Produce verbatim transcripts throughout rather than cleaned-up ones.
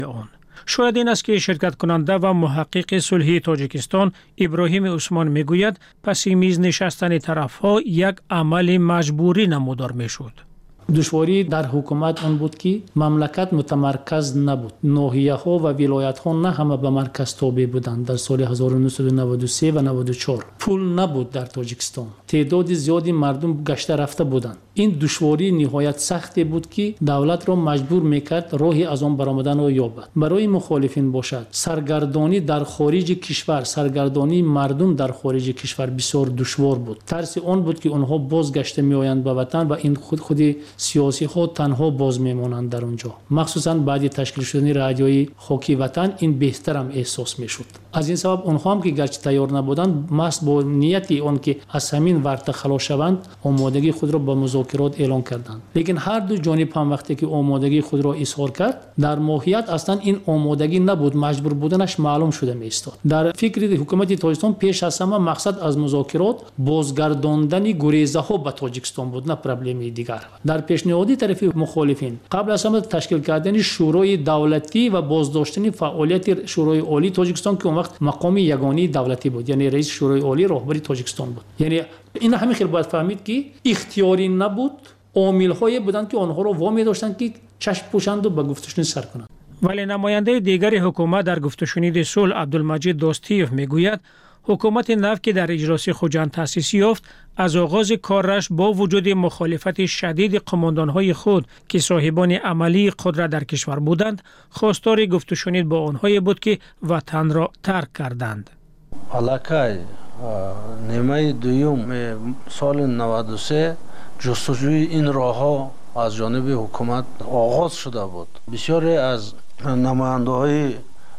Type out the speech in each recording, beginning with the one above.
آن. شاید این است که شرکت کننده و محقق صلحی تاجیکستان ابراهیم عثمان میگوید پس میز نشستن طرفها یک عمل مجبوری نمودار میشد. دشواری در حکومت اون بود که مملکت متمرکز نبود. ناحیه ها و ولایت ها نه همه به مرکز تابع بودند. در سال هزار و نهصد و نود و سه و نود و چهار پول نبود در تاجیکستان. تعداد زیادی مردم گشته رفته بودند. این دشواری نهایت سختی بود که دولت را مجبور میکرد راهی از آن برآمدن را یابد. برای مخالفین باشد سرگردانی در خارج کشور، سرگردانی مردم در خارج کشور بسیار دشوار بود. ترس آن بود که آنها بازگشته میآیند به وطن و این خود خودی سیاسی ها تنها باز میمانند در اونجا. مخصوصا بعد تشکیل شدن رادیوی خاکی وطن این بهترم احساس میشد. از این سبب آنها هم که گرچه تیار نبودند مست با نیتی آن که از همین ورطه خلاص شوند آمادگی خود را به مذاکرات اعلان کردند. لیکن هر دو جانب هم وقتی که آمادگی خود را اظهار کرد در ماهیت اصلا این آمادگی نبود، مجبور بودنش معلوم شده میستاد. در فکر حکومت تاجیکستان پیش از همه مقصد از مذاکرات بازگرداندن گریزه ها به تاجیکستان بود، نه پرابلم دیگر. در پیشنهادی طرف مخالفین قبل از همه تشکیل کردن شورای دولتی و بازداشتن فعالیت شورای عالی تاجیکستان که اون وقت مقام یگانه دولتی بود، یعنی رئیس شورای عالی راهبری تاجیکستان بود. یعنی این همین خیلی باید فهمید که اختیاری نبود، عامل‌هایی بودند که آنها را وامی داشتند که چشم پوشند و به گفتشنید سر کنند. ولی نماینده دیگر حکومت در گفتشنید صلح عبدالمجید دوستیف میگوید حکومت نو که در اجلاس خوجند تأسیس یافت از آغاز کارش با وجود مخالفت شدید قماندانهای خود که صاحبان عملی قدرت در کشور بودند خواستار گفتشنید با آنهایی بود که وطن را ترک کردند. علاقه نیمه دوم سال نود و سه جستجوی این راه ها از جانب حکومت آغاز شده بود. بسیاری از نماینده های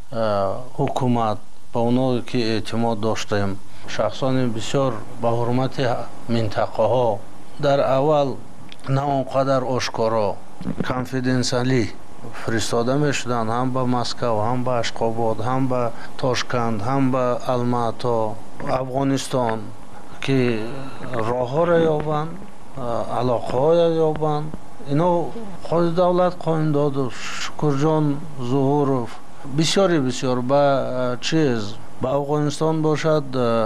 حکومت با اونا که اعتماد داشتیم شخصان بسیار با حرمت منطقه ها در اول نه اونقدر آشکارا کانفیدنسیالی فرستاده می شدن، هم به مسکو، هم به اشقاباد، هم به تاشکند، هم به الماتا، افغانستان که راه ها را یابند، علاقه ها را یابند. اینا خود دولت قایم داد و شکرجان ظهورов بسیاری بسیار با چیز با افغانستان باشد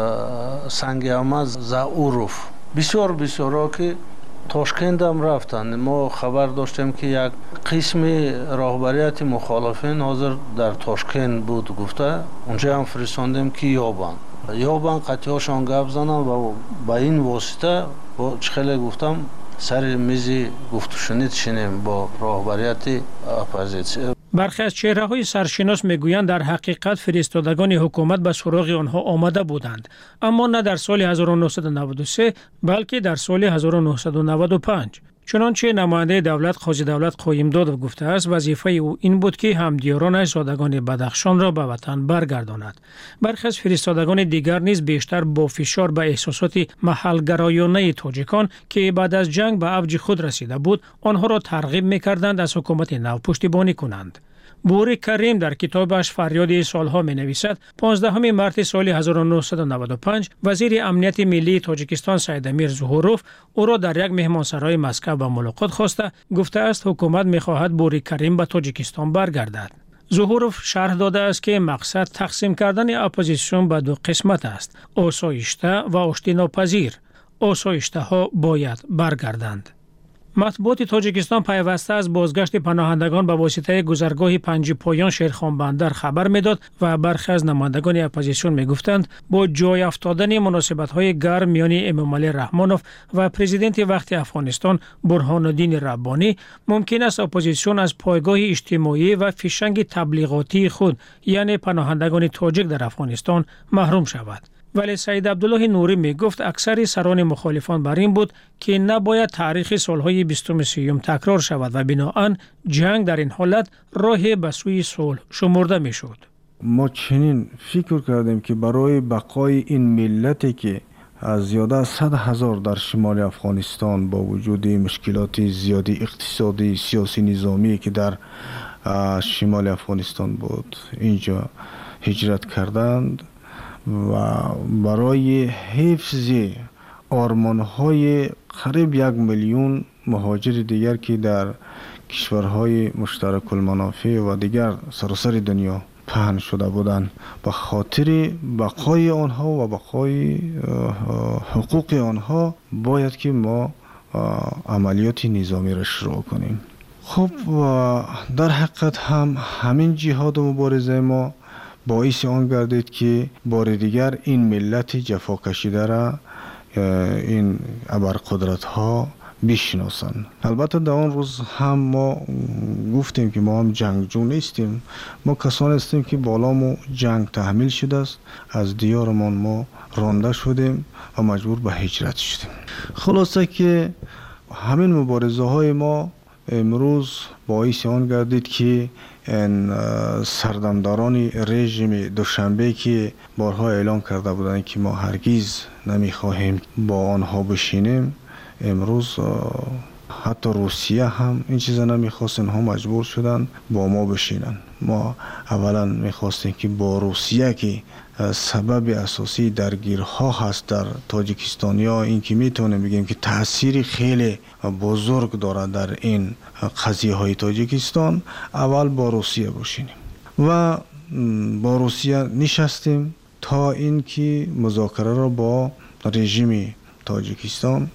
سنگ احمد ظهورов بسیار بسیار که تاشکند هم رفتند. ما خبر داشتیم که یک قسم راهبریت مخالفین حاضر در تاشکند بود گفته اونجا هم فرستاندیم که یابند یابند قطعی هاشان گپ زنن و با این واسطه با خیلی گفتم سر میز گفتشنید شنیم با راهبریت اپوزیسیون. برخی از چهره‌های سرشناس میگویند در حقیقت فرستادگان حکومت به سراغ آنها آمده بودند، اما نه در سال هزار و نهصد و نود و سه بلکه در سال هزار و نهصد و نود و پنج. چنانچه نماینده دولت قاضی دولت قایم داد و گفته است وظیفه او این بود که همدیارانش زادگان بدخشان را به وطن برگرداند. برخی از فرستادگان دیگر نیز بیشتر با فشار به احساسات محل‌گرایانه تاجیکان که بعد از جنگ به اوج خود رسیده بود آنها را ترغیب می‌کردند از حکومت نو پشتیبانی کنند. بوری کریم در کتابش فریاد سالها می نویسد پانزدهم مارس سال هزار و نهصد و نود و پنج وزیر امنیت ملی تاجیکستان سید امیر ظهورov او را در یک مهمانسرای مسکو به ملاقات خواسته گفته است حکومت می خواهد بوری کریم به تاجیکستان برگردد. ظهورov شرح داده است که مقصد تقسیم کردن اپوزیسیون به دو قسمت است، آسایشته و آشتی ناپذیر. آسایشته ها باید برگردند. مطبوعات تاجیکستان پیوسته از بازگشت پناهندگان به واسطه گذرگاه پنج پایان شیرخان بندر خبر میداد و برخی از نمایندگان اپوزیسیون میگفتند با جای افتادن مناسبت‌های گرم میان امامعلی رحمانوف و پرزیدنت وقت افغانستان برهان الدین ربانی ممکن است اپوزیسیون از پایگاه اجتماعی و فشنگ تبلیغاتی خود یعنی پناهندگان تاجیک در افغانستان محروم شود. ولی سید عبدالله نوری می گفت اکثر سران مخالفان بر این بود که نباید تاریخ سالهای بیستم سیوم تکرار شود و بناهن جنگ در این حالت راه به سوی صلح شمرده می شد. ما چنین فکر کردیم که برای بقای این ملتی که از زیاده از صد هزار در شمال افغانستان با وجود مشکلات زیادی اقتصادی سیاسی نظامی که در شمال افغانستان بود اینجا هجرت کردند و برای حفظ آرمان‌های قریب یک میلیون مهاجر دیگر که در کشورهای مشترک المنافع و دیگر سراسر دنیا پهن شده بودند. به خاطر بقای آنها و بقای حقوق آنها باید که ما عملیات نظامی را شروع کنیم. خب در حقیقت هم همین جهاد و مبارزه ما باعث آن گردید که بار دیگر این ملت جفا کشیده را این ابرقدرت ها بشناسند. البته در آن روز هم ما گفتیم که ما هم جنگجو نیستیم، ما کسانی هستیم که بالامو جنگ تحمیل شده است، از دیارمان ما رانده شدیم و مجبور به هجرت شدیم. خلاصه که همین مبارزه های ما امروز باعث آن گردید که این سردمداران رژیم دوشنبه که بارها اعلام کرده بودند که ما هرگز نمیخواهیم با آنها بشینیم، امروز حتی روسیه هم این چیزا نمیخواست، اینها مجبور شدن با ما بشینن. ما اولا میخواستیم که با روسیه که سبب اساسی درگیرها هست در تاجیکستانیا، این که میتونیم بگیم که تأثیری خیلی بزرگ داره در این قضیه های تاجیکستان، اول با روسیه بشینیم و با روسیه نشستیم تا این که مذاکره را با رژیم تاجیکستان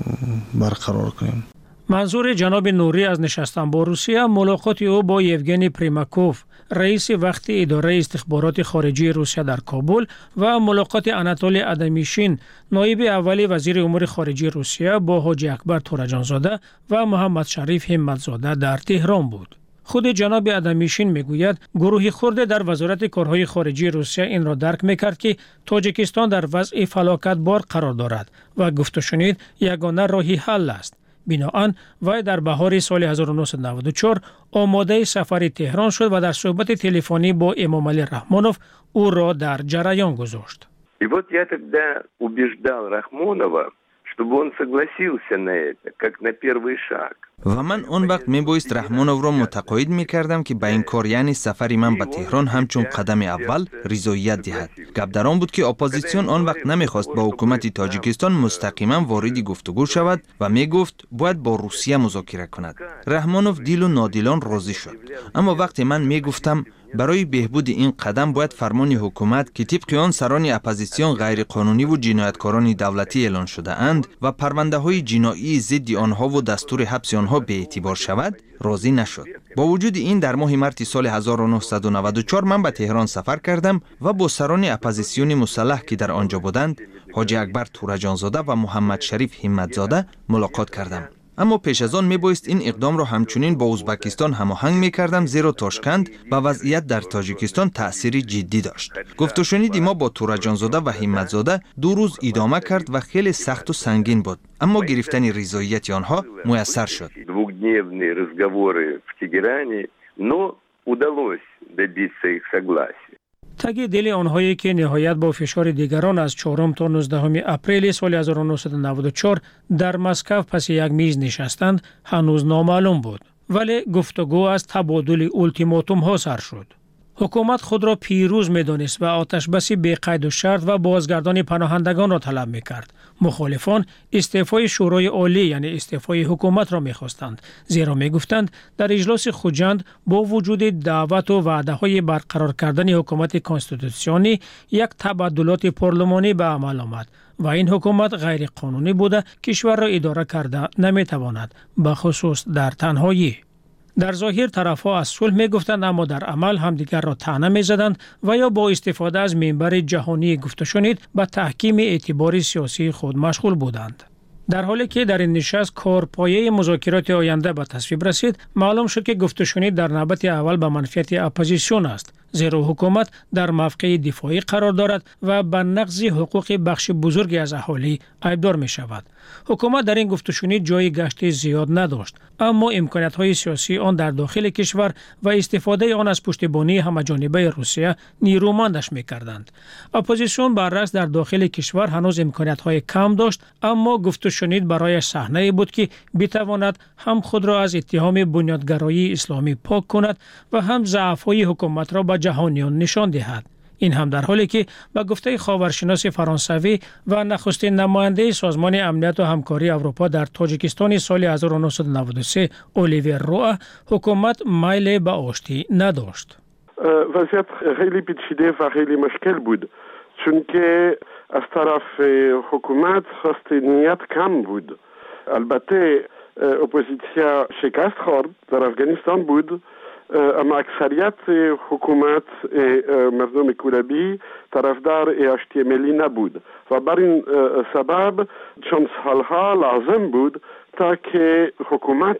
برقرار کنیم. منظور جناب نوری از نشستن با روسیه ملاقات او با یوگنی پریماکوف، رئیس وقتی اداره استخبارات خارجی روسیه در کابل و ملاقات اناتولی ادمیشین، نایب اولی وزیر امور خارجه روسیه با حاجی اکبر تورجانزاده و محمد شریف همتزاده در تهران بود. خود جناب ادمیشین میگوید گروهی خرد در وزارت کارهای خارجی روسیه این را درک میکرد که تاجیکستان در وضع فلاکت بار قرار دارد و گفت و شنید یگانه راهی حل است. بنابراین وی در بهار سال هزار و نهصد و نود و چهار آماده سفر تهران شد و در صحبت تلفنی با امام علی رحمانوف او را در جریان گذاشت. И вот я тогда убеждал Рахмонова, чтобы он согласился на это, как на первый шаг. و من اون وقت می بایست رحمانوف را متقاعد می کردم که به این کار یعنی سفری من به تهران همچون قدم اول رضایت دهد. گپ در آن بود که اپوزیسیون آن وقت نمیخواست با حکومت تاجیکستان مستقیما وارد گفتگو شود و می گفت باید با روسیه مذاکره کند. رحمانوف دیل و نادیلان راضی شد. اما وقتی من می گفتم برای بهبود این قدم باید فرمان حکومت که طبق آن سران اپوزیسیون غیر قانونی و جنایتکاران دولتی اعلان شده اند و پرونده های جنایی ضد آنها و دستور حبس آنها به اعتبار شود، راضی نشد. با وجود این در ماه مارس سال هزار و نهصد و نود و چهار من به تهران سفر کردم و با سران اپوزیسیون مسلح که در آنجا بودند، حاجی اکبر تورجانزاده و محمد شریف همتزاده ملاقات کردم. اما پیش از آن می بایست این اقدام را همچنین با ازبکستان هماهنگ می کردم، زیرا تاشکند و وضعیت در تاجیکستان تأثیری جدی داشت. گفت و شنیدی ما با تورجانزاده و همتزاده دو روز ادامه کرد و خیلی سخت و سنگین بود، اما گرفتن رضایت آنها میسر شد. Двухдневные разговоры в Тегеране, но удалось добиться их согласия. تگ دل آنهایی که نهایت با فشار دیگران از چهارم تا نوزدهم اپریل سال هزار و نهصد و نود و چهار در مسکو پس یک میز نشستند هنوز نامعلوم بود، ولی گفتگو از تبادل اولتیماتوم ها سر شد. حکومت خود را پیروز می‌دانست و آتشبسی بی قید و شرط و بازگردان پناهندگان را طلب می‌کرد. مخالفان استعفای شورای عالی یعنی استعفای حکومت را می‌خواستند، زیرا می‌گفتند در اجلاس خوجند با وجود دعوت و وعده‌های برقرار کردن حکومت کنستیتوسیونی یک تبادلات پارلمانی به عمل آمد و این حکومت غیر قانونی بوده، کشور را اداره کرده نمی‌تواند، به خصوص در تنهایی. در ظاهر طرفها از صلح می گفتند، اما در عمل همدیگر را طعنه می زدند و یا با استفاده از منبر جهانی گفت و شنید به تحکیم اعتبار سیاسی خود مشغول بودند. در حالی که در این نشست کارپایه مذاکرات آینده به تصویب رسید، معلوم شد که گفت و شنید در نوبت اول به منفعت اپوزیسیون است، زیرا حکومت در موقع دفاعی قرار دارد و به نقض حقوق بخش بزرگی از اهالی ایبدار می شود. حکومت در این گفت و شنید جای گشت زیاد نداشت، اما امکانات های سیاسی آن در داخل کشور و استفاده آن از پشتیبانی همه‌جانبه روسیه نیرومندش می کردند. اپوزیسیون برعکس در داخل کشور هنوز امکانات های کم داشت، اما گفت و شنید برای صحنه بود که بتواند هم خود را از اتهام بنیادگرایی اسلامی پاک کند و هم ضعف‌های حکومت را به جهانیان نشان دهد. این هم در حالی که با گفته خاورشناس فرانسوی و نخستین نماینده سازمان امنیت و همکاری اروپا در تاجیکستان سال هزار و نهصد و نود و سه اولیویر روآ حکومت میل به آشتی نداشت. وضعیت خیلی پیچیده و خیلی مشکل بود چون که از طرف حکومت خواست نیت کم بود. البته اپوزیسیا شکست خورد در افغانستان بود، اما اکثریت حکومت مردم کولابی طرفدار آشتی ملی نبود و بر این سبب چند سالها لازم بود تا که حکومت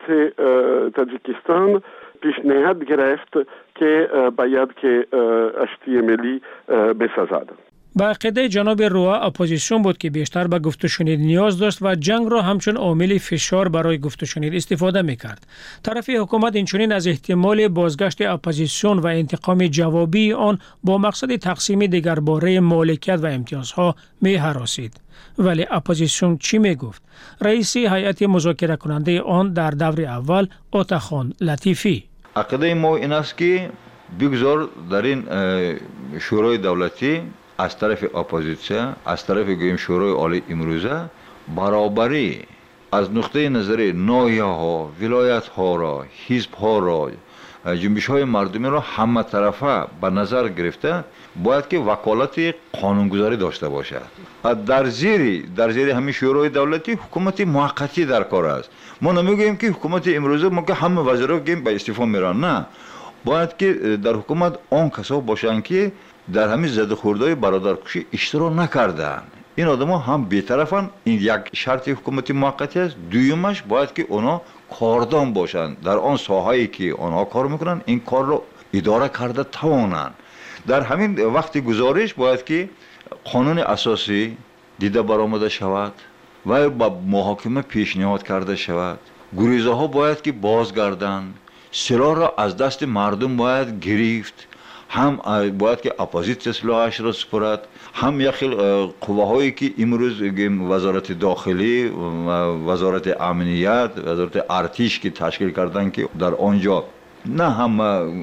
تاجیکستان پیشنهاد گرفت که باید که آشتی ملی بسازد. با عقیده جناب روآ اپوزیسیون بود که بیشتر به گفت و شنید نیاز داشت و جنگ را همچون عامل فشار برای گفت و شنید استفاده میکرد. طرف حکومت اینچنین از احتمال بازگشت اپوزیسیون و انتقام جوابی آن با مقصد تقسیم دیگرباره مالکیت و امتیازها می هراسید. ولی اپوزیسیون چی می گفت؟ رئیس هیئت مذاکره کننده آن در دور اول آتاخان لطیفی: عقیده ما این است که بگذار در این شورای دولتی از طرف اپوزیسیون، از طرف گویم شورای عالی امروزه برابری از نقطه نظر ناحیه ها، ولایت ها را، حزب ها را، جنبش های مردمی را همه طرفه به نظر گرفته باید که وکالت قانونگذاری داشته باشد. در زیر در زیر همین شورای دولتی حکومت موقتی در کار است. ما نمیگوییم که حکومت امروزه ما که همه وزرا گیم به استعفا میرن، نه، باید که در حکومت آن کسا باشند که در همین زد خوردهای برادرکشی اشتراک نکردن. این آدما هم بی‌طرفن. این یک شرط حکومت موقتی است. دویمش باید که اونا کاردان باشند در آن ساحه‌ای که آنها کار میکنن، این کار رو اداره کرده توانند. در همین وقت گزارش باید که قانون اساسی دیده برآمده شود و با محاکمه پیشنهاد کرده شود. گریزه ها باید که بازگردند. سلاح را از دست مردم باید گرفت. هم باید که اپوزیسیون سلاحش را سپرد، هم یخی قوه‌هایی که امروز وزارت داخلی و وزارت امنیت، وزارت ارتش که تشکیل کردن که در آنجا نه هم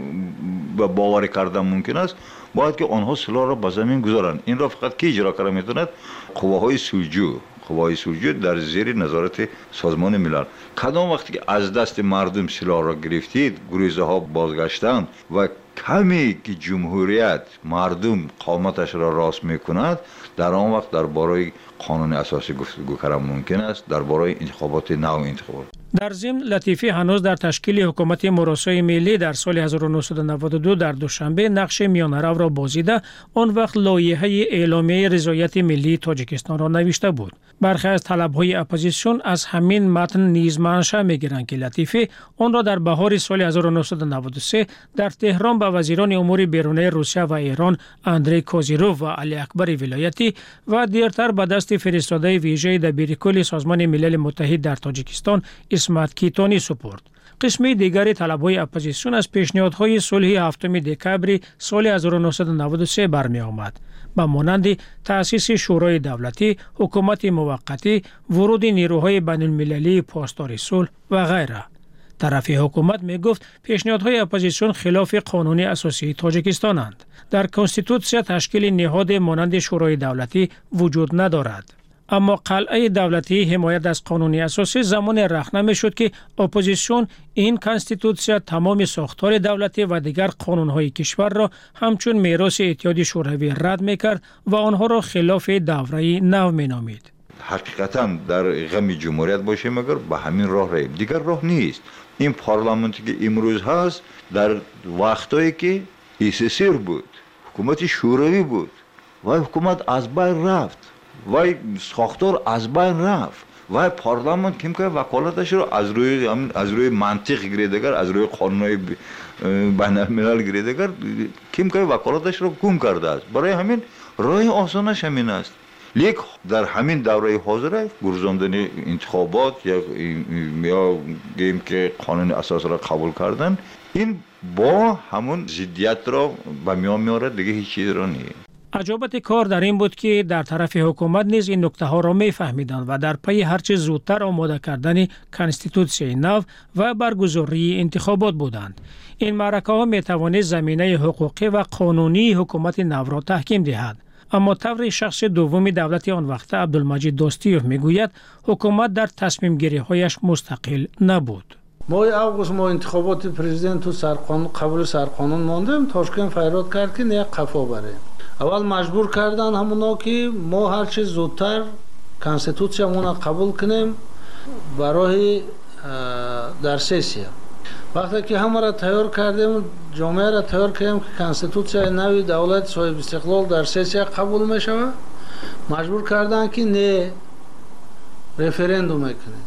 باور کردن ممکن است، باید که آنها سلاح را به زمین گذارند. این را فقط کی اجرا کنه میتوند؟ قوه‌های سلجو. قوه‌های سلجو در زیر نظارت سازمان ملل. کدام وقتی که از دست مردم سلاح را گرفتید، گریزه ها بازگشتند و کمی که جمهوریت مردم قامتش را راست میکند، در آن وقت درباره قانون اساسی گفتگو کردن ممکن است، درباره انتخابات نو انتخابات. در ضمن لطیفی هنوز در تشکیل حکومت مراسای ملی در سال هزار و نهصد و نود و دو در دوشنبه نقش میانرو را بازیده، آن وقت لایحه اعلامیه رضایت ملی تاجیکستان را نوشته بود. برخی از طلب‌های اپوزیسیون از همین متن نیز منشأ می‌گیرند که لطیفی آن را در بهار سال هزار و نهصد و نود و سه در تهران با وزیران امور بیرونی روسیه و ایران اندری کوزیروف و علی اکبر ولایتی و دیرتر به دست فرستاده ویژه دبیرکل سازمان ملل متحد در تاجیکستان اسمت کیتانی سپرد. قسم دیگری طلب‌های اپوزیسیون از پیشنهادهای صلح هفتم دکبر سال هزار و نهصد و نود و سه برمی آمد، به مانند تأسیس شورای دولتی، حکومت موقتی، ورود نیروهای بین المللی پاسدار صلح و غیره. طرف حکومت می گفت پیشنهادهای اپوزیسیون خلاف قانون اساسی تاجیکستانند. در کنستیتوسیا تشکیل نهاد مانند شورای دولتی وجود ندارد. اما قلعه دولتی حمایت از قانون اساسی زمان رخنه شد که اپوزیسیون این کنستیتوسیا تمام ساختار دولتی و دیگر قانونهای کشور را همچون میراث اتحاد شوروی رد میکرد و آنها را خلاف دوره نو مینامید. حقیقتا در غم جمهوریت باشه مگر به همین راه ریم، دیگر راه نیست. این پارلمانتی که امروز هست در وقتایی که ایسسیر بود، حکومت شوروی بود و حکومت از بین رفت و ساختار از بین رفت و پارلمان کم که وکالتش رو از روی از روی منطق گریدگر، از روی قانونهای بین الملل گریدگر کم که وکالتش رو گم کرده است. برای همین راه آسانش همین است. لیک در همین دوره حاضره گرزاندن انتخابات یا یا گیم که قانون اساس را قبول کردن، این با همون ضدیت را به میان میاره، دیگه هیچ چیز را نیست. عجابت کار در این بود که در طرف حکومت نیز این نکته ها را می فهمیدند و در پی هرچه زودتر آماده کردن کانستیتوسیون نو و برگزاری انتخابات بودند. این معرکه ها می توانست زمینه حقوقی و قانونی حکومت نو را تحکیم دهد. اما طور شخص دوم دولت آن وقت عبدالمجید دوستیوف میگوید حکومت در تصمیم گیری هایش مستقل نبود. ماه اوگوست ما انتخابات پرزیدنت و سرقانون قبول سرقانون ماندیم. تاشکند فریاد کرد که نه قفا بره. اول مجبور کردن همونا که ما هر چه زودتر کانستیتوسیون را قبول کنیم برای در سسیا. وقتی که همه را تیار کردیم، جامعه را تیار کردیم که کانستیتوسیون نوی دولت صاحب استقلال در سسیا قبول می شود، مجبور کردن که نه رفراندوم کنیم.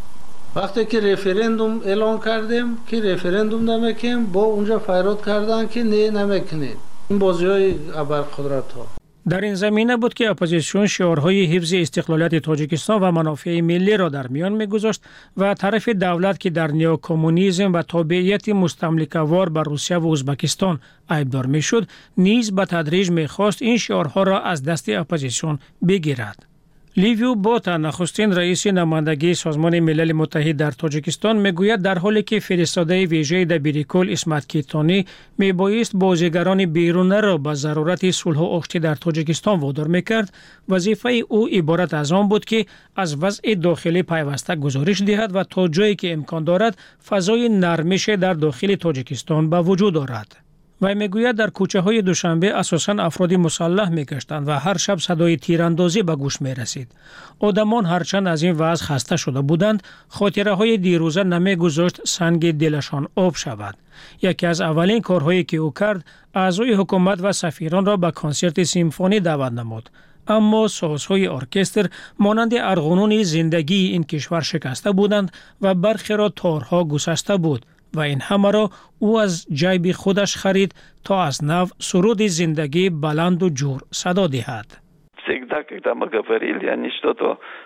وقتی که رفراندوم اعلان کردیم که رفراندوم نمیکنیم، با اونجا فریاد کردن که نه نمیکنید. این بازی‌های ابرقدرت ها. در این زمینه بود که اپوزیسیون شعارهای حفظ استقلالیت تاجیکستان و منافع ملی را در میان می‌گذاشت و طرف دولت که در نیوکمونیسم و تابعیت مستملکه‌وار بر روسیه و ازبکستان عیبدار می‌شد، نیز به تدریج می‌خواست این شعارها را از دست اپوزیسیون بگیرد. لیویو بوتا نخستین رئیس نمایندگی سازمان ملل متحد در تاجیکستان میگوید در حالی که فرستاده ویژه دبیرکل اسمت کیتانی میبایست بازیگران بیرونه را به ضرورت صلح و آشتی در تاجیکستان وادار میکرد، وظیفه او عبارت از آن بود که از وضع داخلی پیوسته گزارش دهد و تا جایی که امکان دارد فضای نرمش در داخل تاجیکستان به وجود آورد. و میگوید در کوچه های دوشنبه اساساً افرادی مسلح میگشتند و هر شب صدای تیراندازی به گوش میرسید. آدمان هرچند از این وضع خسته شده بودند، خاطره های دیروزه نمیگذاشت سنگ دلشان آب شود. یکی از اولین کارهایی که او کرد، اعضای حکومت و سفیران را به کنسرت سیمفونی دعوت نمود. اما سازهای ارکستر مانند ارغنون زندگی این کشور شکسته بودند و برخی را تارها گسسته بود و این همه را او از جیب خودش خرید تا از نو سرود زندگی بلند و جور صدا دهد. Всегда, когда мы говорили, они что-то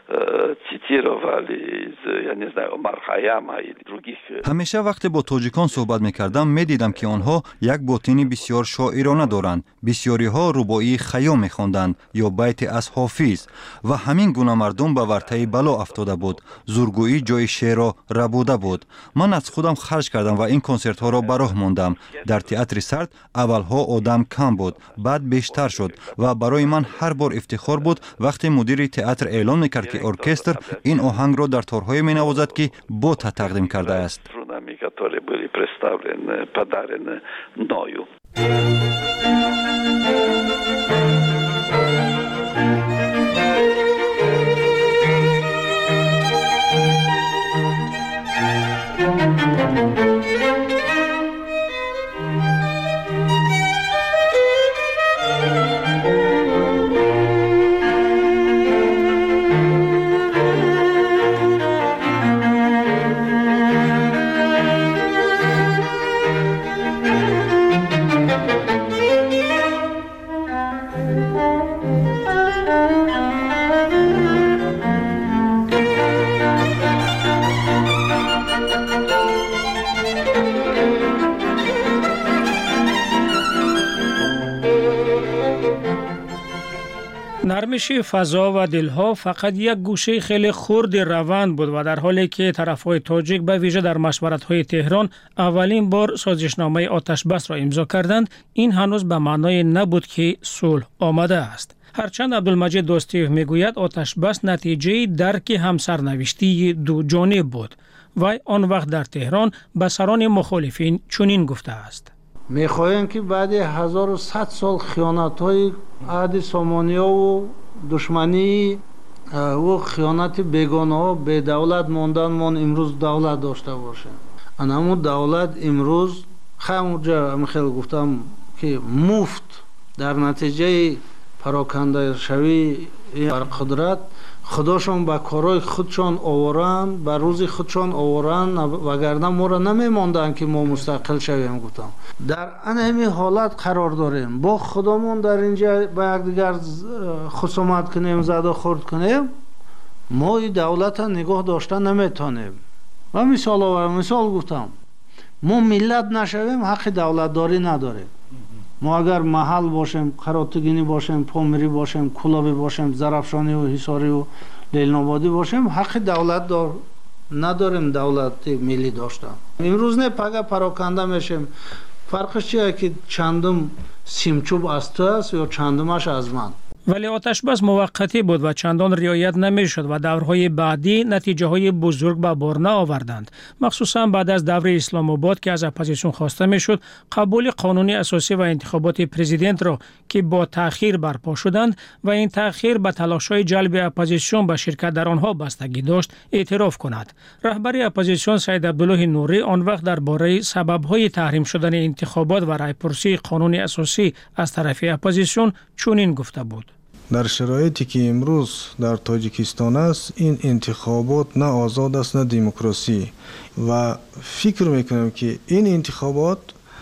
э, цитировали из, я не знаю, Омар Хайяма или других. همیشه وقتی با تاجیکان صحبت میکردم میدیدم که آنها یک باطنی بسیار شاعرانه دارند. بسیاری ها رباعی خیام میخواندند یا بیت از حافظ و همین گونه مردم به ورطه بلا افتاده بود. زورگویی جای شعر را ربوده بود. من از خودم خرج کردم و این کنسرت ها را به راه ماندم. در تئاتر سرد اولها آدم کم بود، بعد بیشتر شد و برای من هر بار افتخار بود وقتی مدیر تئاتر اعلام میکرد که ارکستر این آهنگ را در تارهای مینوازد که بوتا تقدیم کرده است. نرمش فضا و دلها فقط یک گوشه خیلی خرد روند بود و در حالی که طرفهای تاجیک به ویژه در مشورت‌های تهران اولین بار سازشنامه آتش بس را امضا کردند، این هنوز به معنای نبود که صلح آمده است. هرچند عبدالمجید دوستیوف میگوید آتش بس نتیجه درک همسرنوشتی دو جانب بود و آن وقت در تهران به سران مخالفین چنین گفته است: میخواهیم که بعد هزار و صد سال خیانت های عهد سامانیا و دشمنی و خیانت بیگانه ها به دولت ماندن من امروز دولت داشته باشیم. اما دولت امروز همونجا میخیل گفتم که مفت در نتیجه پراکنده شوی بر قدرت خداشون به کارهای خودشان آورند، به روز خودشان آورند، وگرنه ما را نمیماندن که ما مستقل شویم. گفتم در همین حالت قرار داریم، با خودمون در اینجا با یکدیگر خصومت کنیم، زد و خورد کنیم، ما این دولت نگاه داشتن نمیتونیم. و مثال آورم، مثال گفتم ما ملت نشویم حق دولت داری نداریم. ما اگر محل باشیم، قراتگینی باشیم، پامری باشیم، کلابی باشیم، زرافشانی و حصاری و لیل‌آبادی باشیم، حق دولت دار نداریم. دولت ملی داشتن امروز نه پگه پراکنده میشیم. فرقش چیه که چندم سیمچوب از تو است یا چندمش از من. ولی آتشبس موقتی بود و چندان رعایت نمیشد و دورهای بعدی نتیجه های بزرگ به بار نآوردند، مخصوصا بعد از دور اسلام آباد که از اپوزیسیون خواسته میشد قبول قانون اساسی و انتخابات پرزیدنت را که با تأخیر برپا شدند و این تأخیر به تلاش‌های جلب اپوزیسیون به شرکت در آنها بستگی داشت اعتراف کند. رهبر اپوزیسیون سید عبدالله نوری آن وقت درباره سبب‌های تحریم شدن انتخابات و رایپرسی قانون اساسی از طرف اپوزیسیون چنین گفته بود: در شرایطی که امروز در تاجیکستان است، این انتخابات نه آزاد است نه دموکراسی و فکر میکنم که این انتخابات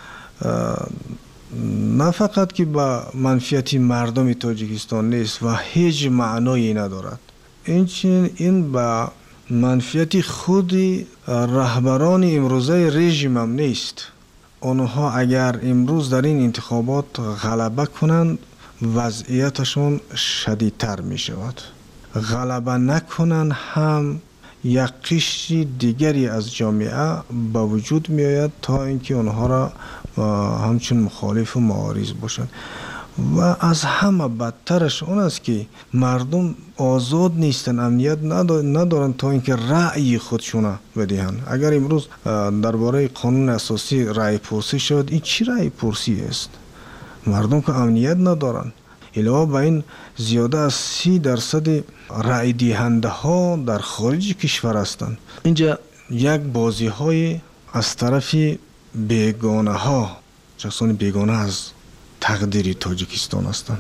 نه فقط که به منفعت مردم تاجیکستان نیست و هیچ معنایی ندارد، این این به منفعت خود رهبران امروزه رژیم هم نیست. آنها اگر امروز در این انتخابات غلبه کنند وضعیتشون شدیدتر می شود. غلبه نکنن هم یک قشر دیگری از جامعه به وجود می آید تا اینکه آنها را همچون مخالف و معارض باشند. و از همه بدترش اون است که مردم آزاد نیستن، امنیت ندارن تا اینکه رأی خودشون بدهند. اگر امروز درباره قانون اساسی رأی پرسی شد، این چی رأی پرسی است؟ مردم که امنیت ندارن. علاوه بر این زیاده از سی درصد رأی دهنده ها در خارج کشور هستند. اینجا یک بازی های از طرف بیگانه ها، شخصان بیگانه از تقدیر تاجیکستان هستند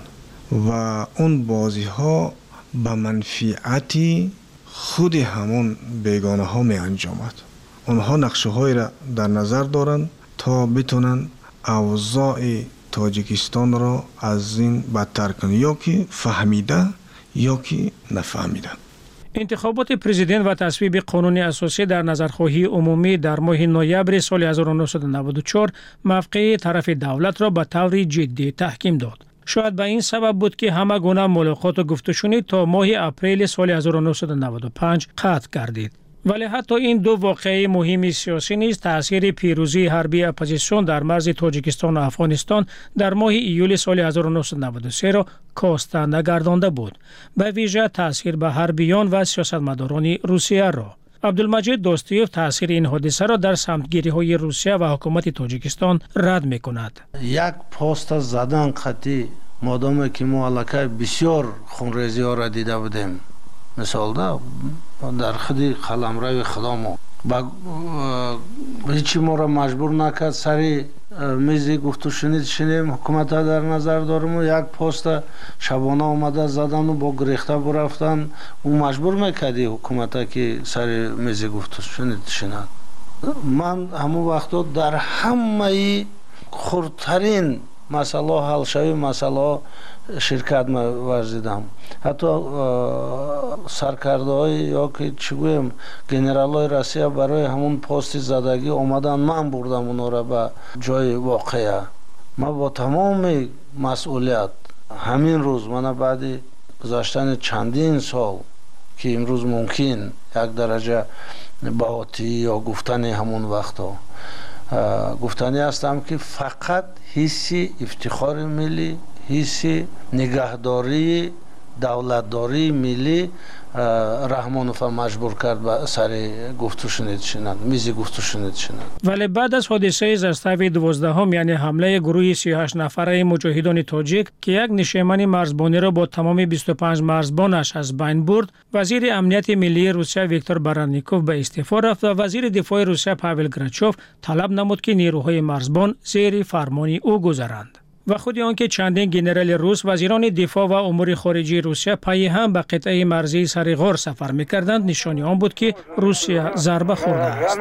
و اون بازی ها به منفعت خود همون بیگانه ها می انجامد. اونها نقشه های را در نظر دارند تا بتونن اوضاع تاجیکستان را از این بدتر کنند، یا که فهمیده یا که نفهمیده. انتخابات پرزیدنت و تصویب قانون اساسی در نظرخواهی عمومی در ماه نوامبر سال هزار و نهصد و نود و چهار موقع طرف دولت را به طور جدی تحکیم داد. شاید به این سبب بود که همه گونه ملاقات و گفتگوشنی تا ماه اپریل سال هزار و نهصد و نود و پنج قطع گردید. ولی حتی این دو واقعه مهم سیاسی نیز تأثیر پیروزی حربی اپوزیسیون در مرز تاجیکستان و افغانستان در ماه ایول سال هزار و نهصد و نود و سه را کاسته نگردانده بود، به ویژه تأثیر به حربیان و سیاستمداران روسیه را. عبدالمجید دوستیوف تأثیر این حادثه را در سمتگیری های روسیه و حکومت تاجیکستان رد می کند. یک پست زدن قطعی مادامی که ما علاقه بسیار خونریزی ها را دیده بودیم، مثال ده در خودی قلمرو خدامو هیچی ما را مجبور نکرد سری میزی گفت و شنید شنیم حکومت در نظر دارم و یک پست شبانه آمده زدن و با گریخته برفتن و مجبور میکردی حکومت که سری میزی گفت و شنید شنید. من همون وقتا در همه خردترین مسئله حل شوی مسئله شرکت ورزیدم. حتی سرکرده های یا که چی گویم گنرال های روسیه برای همون پست زدگی آمدن، من بردم اونا را به جای واقعه. من با تمام مسئولیت همین روز، من بعد گذشتن چندین سال که امروز ممکن یک درجه باطی یا گفتن همون وقتا گفتنی هستم که فقط حسی افتخار ملی، حسی نگهداری دولتداری ملی رحمانوف مجبور کرد به سر گفتو شنید شنند میزی گفتو شنید شنند. ولی بعد از حادثه زستوی دوازدهم یعنی حمله گروه سی و هشت نفره مجاهدان تاجیک که یک نشیمن مرزبانی را با تمام بیست و پنج مرزبانش از بین برد، وزیر امنیت ملی روسیه ویکتور بارانیکوف به استعفا رفت و وزیر دفاع روسیه پاول گراچوف طلب نمود که نیروهای مرزبان زیر فرمان او گذرند. و خود آنکه چندین گنرال روس، وزیران دفاع و امور خارجه روسیه پای هم به قطعه مرزی سر غار سفر می‌کردند، نشانی آن بود که روسیه ضربه خورده است.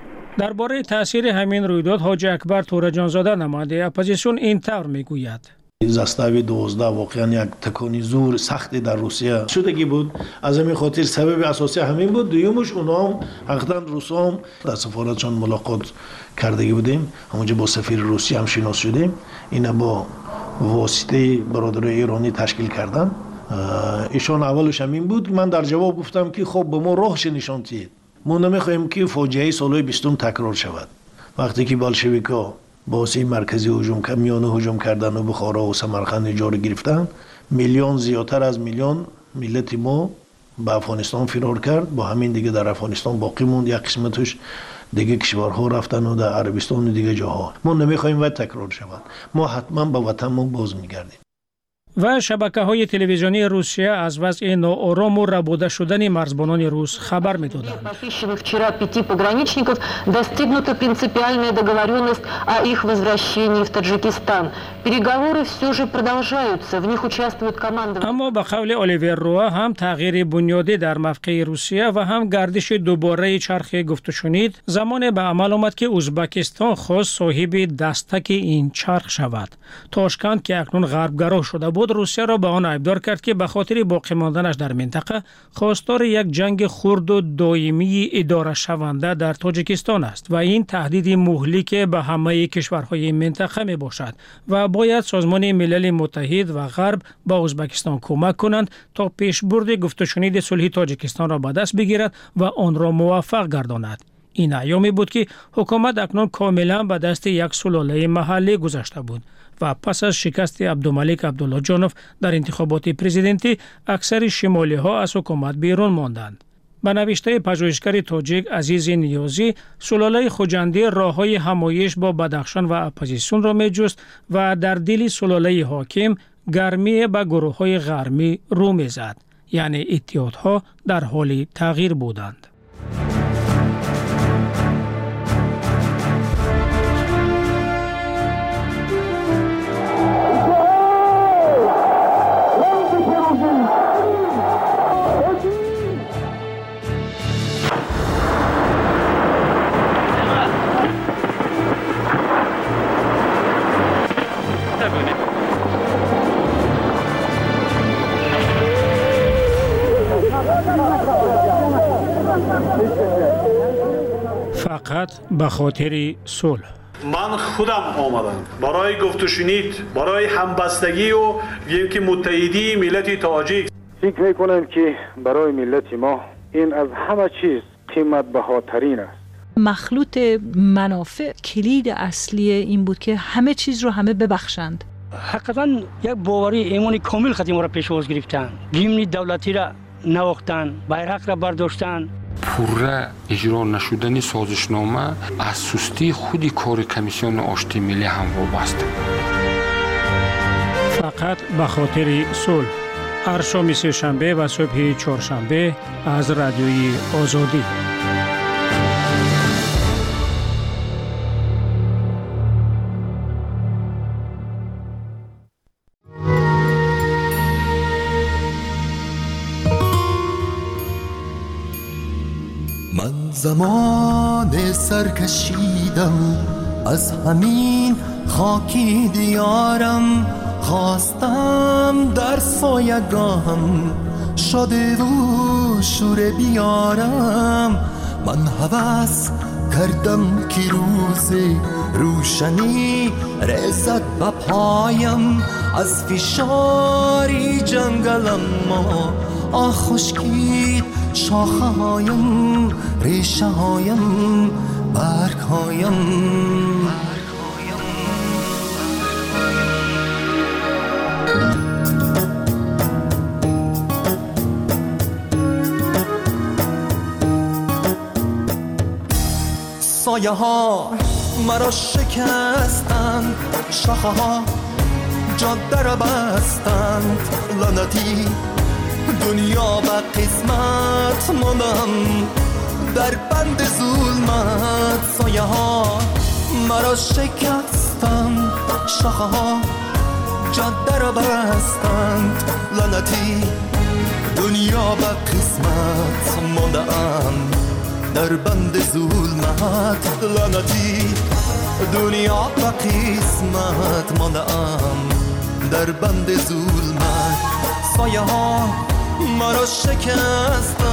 درباره تاثیر همین رویداد حاجی اکبر تورجانزاده نماینده اپوزیسیون این طور میگوید: زاستاوی دوازده واقعا یک تکانی زور سختی در روسیه شدگی بود. از همین خاطر سبب اساسی همین بود. دویمش اونا هم حقیقتا روسا هم در سفارتشان ملاقات کردگی بودیم، همونجا با سفیر روسیه هم شناس شدیم. اینا با واسطه برادرای ایرانی تشکیل کردن. ایشان اولش همین بود. من در جواب گفتم که خب به ما راهش نشان دهید، ما نمیخوایم که فاجعه سالهای بیستم تکرار شود. وقتی که بلشویکا باسی مرکزی هجوم کردن، میانه هجوم کردن و بخارا و سمرقند جاری گرفتن، میلیون زیادتر از میلیون ملت ما به افغانستان فرار کرد. با همین دیگه در افغانستان باقی موند. یک قسمتش دیگه کشورها رفتن و در عربستان و دیگه جاها. ما نمیخوایم و تکرار شود. ما حتما به وطنمون باز میگردیم. و شبکه‌های تلویزیونی روسیه از وضع ناآرام و ربوده شدن مرزبانان روس خبر می‌دادند. Вчера пяти пограничников достигнута принципиальная договоренность о их возвращении в Таджикистан. Переговоры все же продолжаются. В них участвуют команды. اما به قول الیور روا هم تغییر بنیادی در موقع روسیه و هم گردش دوباره چرخ گفت و شنید زمان به عمل آمد که ازبکستان خواست صاحب دستک این چرخ شود. تاشکند که اکنون غربگرا شده بود روسیه را به آن ایبدار کرد که به خاطر باقی ماندنش در منطقه خواستار یک جنگ خرد و دائمی اداره شونده در تاجیکستان است و این تهدید مهلک به همه کشورهای منطقه می باشد و باید سازمان ملل متحد و غرب با ازبکستان کمک کنند تا پیشبرد گفت و شنید صلح تاجیکستان را به دست بگیرد و آن را موفق گرداند. این ایامی بود که حکومت اکنون کاملا به دست یک سلاله محلی گذاشته بود و پس از شکست عبدالملک عبدالله جانوف در انتخابات پرزیدنتی اکثر شمالی ها از حکومت بیرون ماندند. به نوشته پژوهشگر تاجیک عزیز نیازی، سلاله خوجندی راههای همایش با بدخشان و اپوزیسیون را می‌جست و در دل سلاله حاکم گرمی به گروه های غربی رو می‌زد، یعنی اتحادها در حال تغییر بودند. فقط به خاطر صلح. من خودم آمدم برای گفت و شنید، برای همبستگی و یکی متحدی ملت تاجیک. فکر میکنم که برای ملت ما این از همه چیز قیمت بهاترین است. مخلوط منافع کلید اصلی این بود که همه چیز رو همه ببخشند. حقیقتا یک باوری ایمان کامل خدمت را پیش باز گرفتن، گیمن دولتی را نواختن، بیرق را برداشتن. پوره اجرا نشدن سازشنامه از سستی خودی کار کمیسیون آشتی ملی هم وابسته. فقط به خاطر صلح. هر شام سه شنبه و صبح چهارشنبه از رادیوی آزادی. زمان سرکشیدم از همین خاکی دیارم، خواستم در سایگاهم شده و شور بیارم. من هوس کردم که روز روشنی رسد به پایم، از فشاری جنگلم ما آه خشکید شاخه هایم، ریشه هایم، برگ هایم. سایه ها مرا شکستند، شاخه ها جاده را بستند. لعنتی دنیا به قسمت ماندم در بند ظلمت. سایه ها مرا شکستند، شاخه ها جاده را بستند. لعنتی دنیا به قسمت ماندم در بند ظلمت. لعنتی دنیا به قسمت ماندم در بند ظلمت سایه ها مرا شکستن.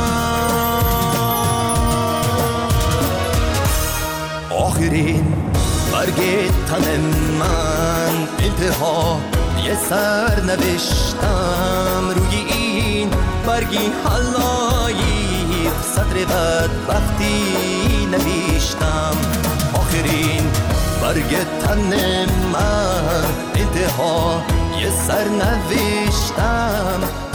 آخرین برگ تن من انتها یه سر نوشتم روی این برگی حلایی صدر بدبختی نوشتم. آخرین برگ تن من انتها یه سر نوشتم